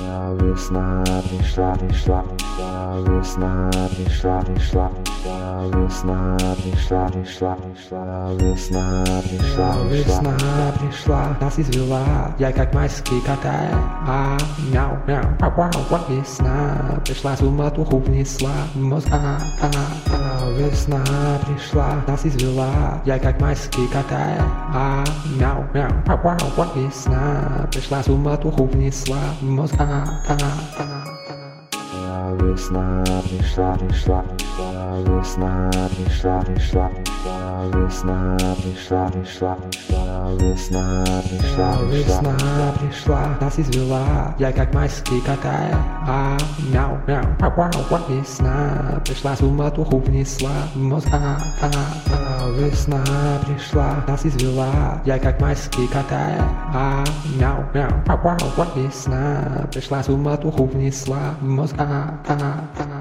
Весна пришла, пришла, весна пришла, пришла, весна пришла, пришла, весна пришла, весна пришла, нас извела, я как майский котай, мяу, мяу, вау, вау, весна пришла, суматоху внесла, мозг, весна пришла, нас извела, я как майский котай, мяу, мяу, вау, вау, весна пришла, суматоху внесла, мозг, Весна пришла, пришла, весна пришла, пришла, весна пришла, пришла, весна пришла, весна пришла, нас извела, я как майский котай, мяу, мяу, вау, вау, весна пришла, суматоху внесла, мозг, весна пришла, нас извела, я как майский котай, мяу, мяу, вау, вау, весна пришла, суматоху внесла, мозг,